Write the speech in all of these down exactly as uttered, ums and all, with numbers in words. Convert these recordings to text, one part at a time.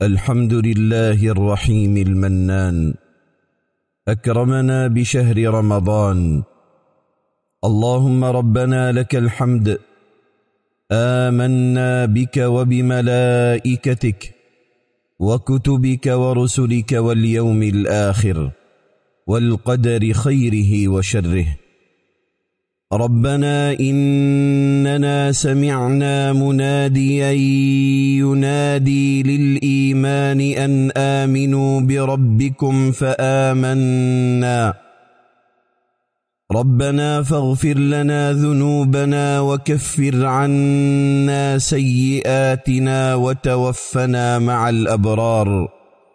الحمد لله الرحيم المنان، أكرمنا بشهر رمضان. اللهم ربنا لك الحمد، آمنا بك وبملائكتك وكتبك ورسلك واليوم الآخر والقدر خيره وشره. ربنا إننا سمعنا مناديا ينادي للإيمان أن آمنوا بربكم فآمنا. ربنا فاغفر لنا ذنوبنا وكفر عنا سيئاتنا وتوفنا مع الأبرار.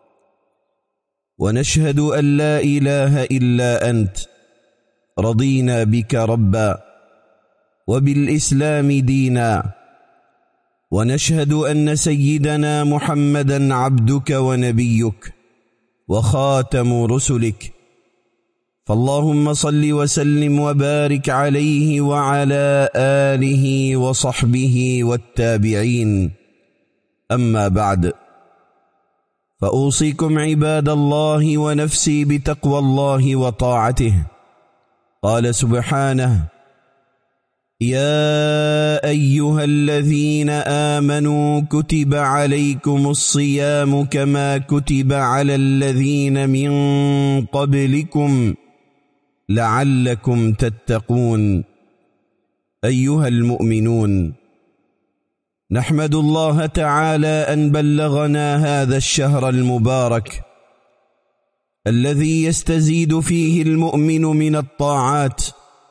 ونشهد أن لا إله إلا أنت، رضينا بك ربا وبالإسلام دينا، ونشهد أن سيدنا محمدا عبدك ونبيك وخاتم رسلك. فاللهم صل وسلم وبارك عليه وعلى آله وصحبه والتابعين. أما بعد، فأوصيكم عباد الله ونفسي بتقوى الله وطاعته. قال سبحانه: يا أيها الذين آمنوا كتب عليكم الصيام كما كتب على الذين من قبلكم لعلكم تتقون. أيها المؤمنون، نحمد الله تعالى أن بلغنا هذا الشهر المبارك الذي يستزيد فيه المؤمن من الطاعات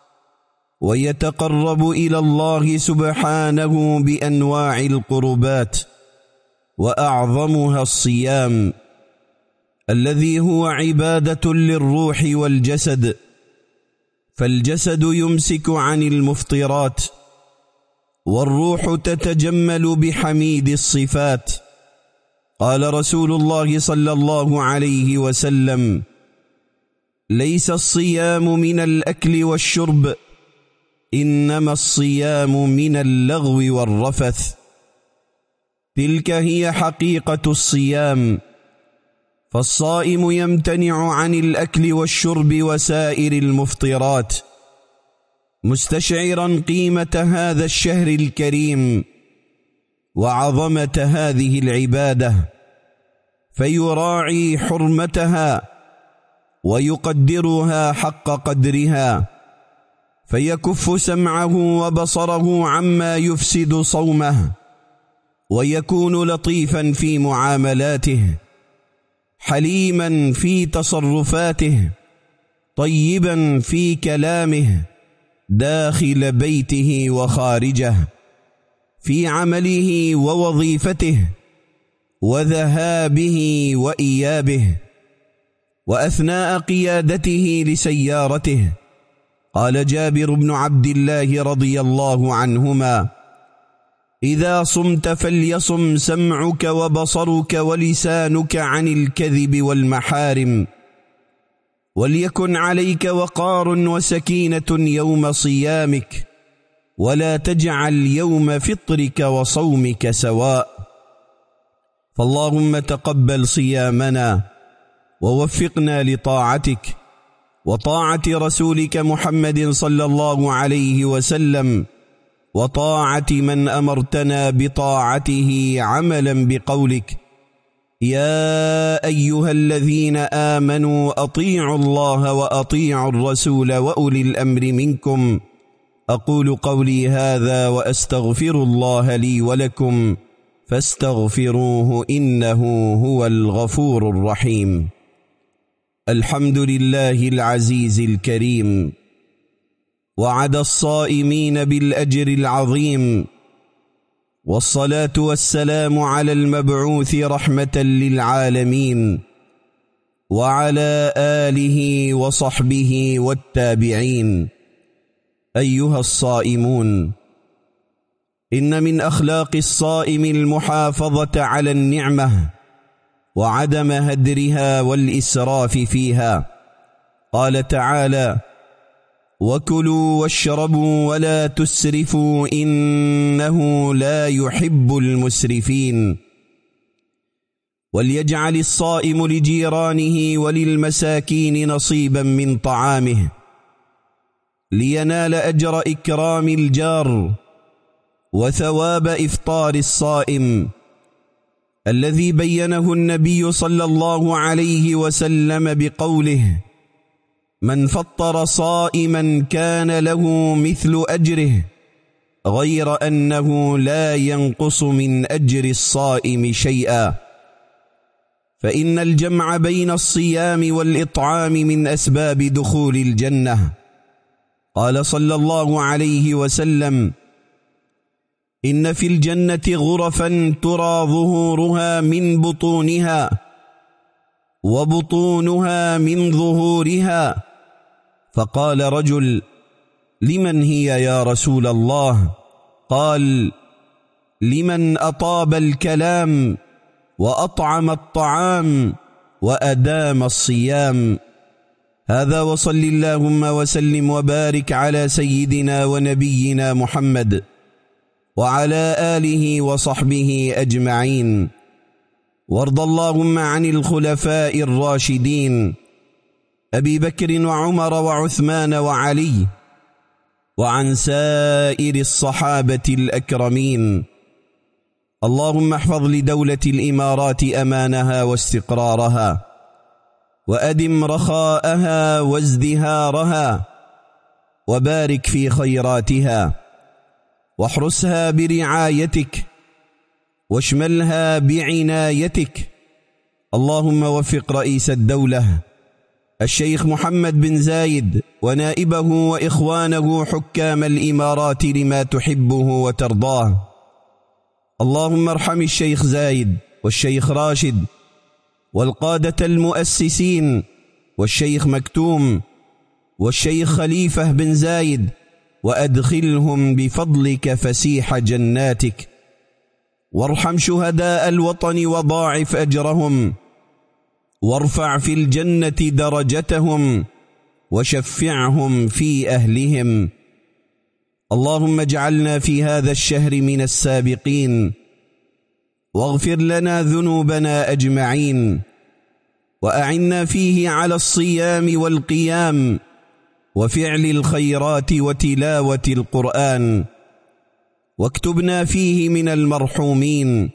ويتقرب إلى الله سبحانه بأنواع القربات، وأعظمها الصيام الذي هو عبادة للروح والجسد. فالجسد يمسك عن المفطرات، والروح تتجمل بحميد الصفات. قال رسول الله صلى الله عليه وسلم: ليس الصيام من الأكل والشرب، إنما الصيام من اللغو والرفث. تلك هي حقيقة الصيام. فالصائم يمتنع عن الأكل والشرب وسائر المفطرات، مستشعرا قيمة هذا الشهر الكريم وعظمة هذه العبادة، فيراعي حرمتها ويقدرها حق قدرها، فيكف سمعه وبصره عما يفسد صومه، ويكون لطيفا في معاملاته، حليما في تصرفاته، طيبا في كلامه، داخل بيته وخارجه، في عمله ووظيفته، وذهابه وإيابه، وأثناء قيادته لسيارته. قال جابر بن عبد الله رضي الله عنهما: إذا صمت فليصم سمعك وبصرك ولسانك عن الكذب والمحارم، وليكن عليك وقار وسكينة يوم صيامك، ولا تجعل يوم فطرك وصومك سواء. فاللهم تقبل صيامنا ووفقنا لطاعتك وطاعة رسولك محمد صلى الله عليه وسلم، وطاعة من أمرتنا بطاعته عملا بقولك: يا أيها الذين آمنوا أطيعوا الله وأطيعوا الرسول وأولي الأمر منكم. أقول قولي هذا وأستغفر الله لي ولكم، فاستغفروه إنه هو الغفور الرحيم. الحمد لله العزيز الكريم، وعد الصائمين بالأجر العظيم، والصلاة والسلام على المبعوث رحمة للعالمين، وعلى آله وصحبه والتابعين. أيها الصائمون، إن من أخلاق الصائم المحافظة على النعمة وعدم هدرها والإسراف فيها. قال تعالى: وكلوا واشربوا ولا تسرفوا إنه لا يحب المسرفين. وليجعل الصائم لجيرانه وللمساكين نصيبا من طعامه لينال أجر إكرام الجار وثواب إفطار الصائم الذي بينه النبي صلى الله عليه وسلم بقوله: من فطر صائما كان له مثل أجره غير أنه لا ينقص من أجر الصائم شيئا، فإن الجمع بين الصيام والإطعام من أسباب دخول الجنة. قال صلى الله عليه وسلم: إن في الجنة غرفا ترى ظهورها من بطونها وبطونها من ظهورها. فقال رجل: لمن هي يا رسول الله؟ قال: لمن أطاب الكلام وأطعم الطعام وأدام الصيام. هذا، وصل اللهم وسلم وبارك على سيدنا ونبينا محمد وعلى آله وصحبه أجمعين. وارض اللهم عن الخلفاء الراشدين أبي بكر وعمر وعثمان وعلي، وعن سائر الصحابة الأكرمين. اللهم احفظ لدولة الإمارات أمانها واستقرارها، وأدم رخاءها وازدهارها، وبارك في خيراتها، واحرسها برعايتك، واشملها بعنايتك. اللهم وفق رئيس الدولة الشيخ محمد بن زايد ونائبه وإخوانه حكام الإمارات لما تحبه وترضاه. اللهم ارحم الشيخ زايد والشيخ راشد والقادة المؤسسين والشيخ مكتوم والشيخ خليفة بن زايد، وأدخلهم بفضلك فسيح جناتك. وارحم شهداء الوطن وضاعف أجرهم، وارفع في الجنة درجتهم، وشفعهم في أهلهم. اللهم اجعلنا في هذا الشهر من السابقين، واغفر لنا ذنوبنا أجمعين، وأعنا فيه على الصيام والقيام وفعل الخيرات وتلاوة القرآن، واكتبنا فيه من المرحومين،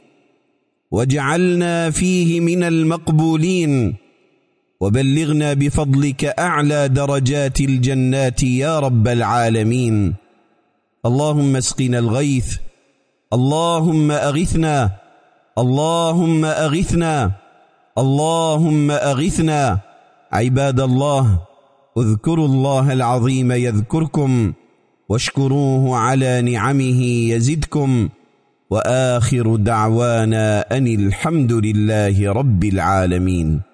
واجعلنا فيه من المقبولين، وبلغنا بفضلك أعلى درجات الجنات يا رب العالمين. اللهم اسقنا الغيث، اللهم أغثنا، اللهم أغثنا، اللهم أغثنا. عباد الله، اذكروا الله العظيم يذكركم، واشكروه على نعمه يزدكم، وآخر دعوانا أن الحمد لله رب العالمين.